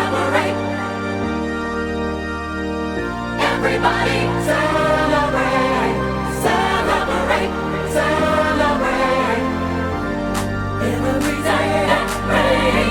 Everybody celebrate, celebrate, celebrate. Every day and rain.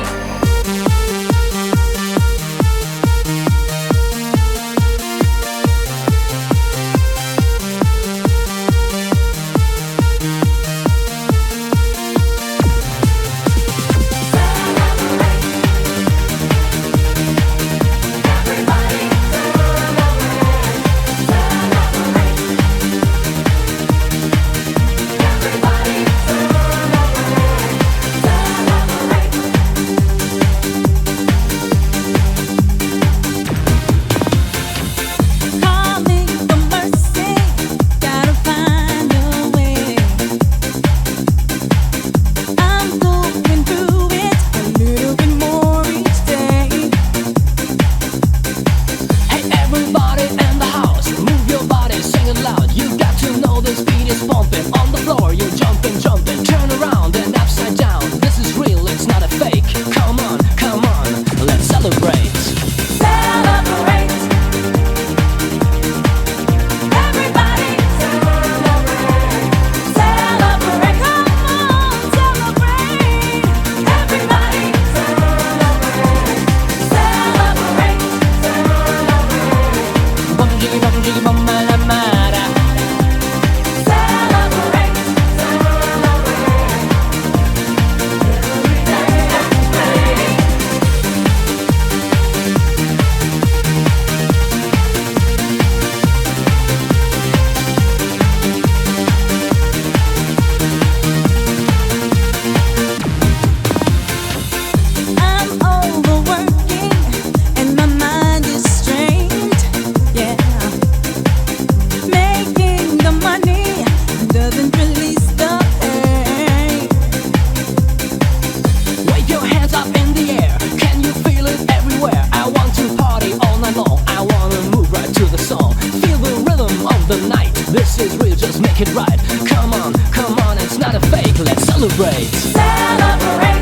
This is real, just make it right. Come on, it's not a fake. Let's celebrate. Celebrate.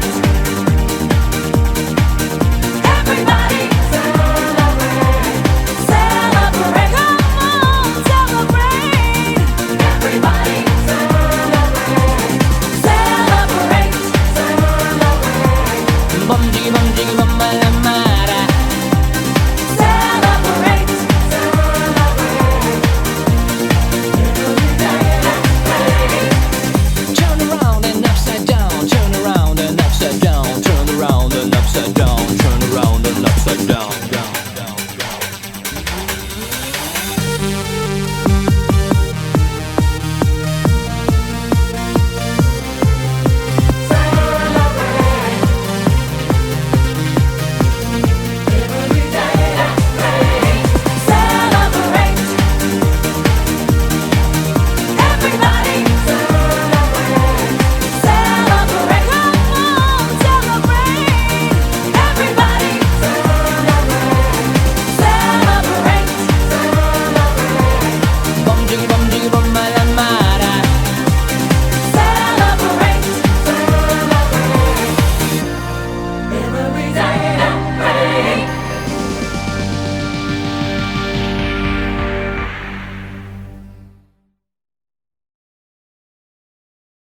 Everybody celebrate. Celebrate. Come on, celebrate. Everybody celebrate. Celebrate. Celebrate. Bum jiggy bum la mara. Celebrate. Celebrate. Turn around and upside down. Turn around and upside down. Turn around and upside down. Turn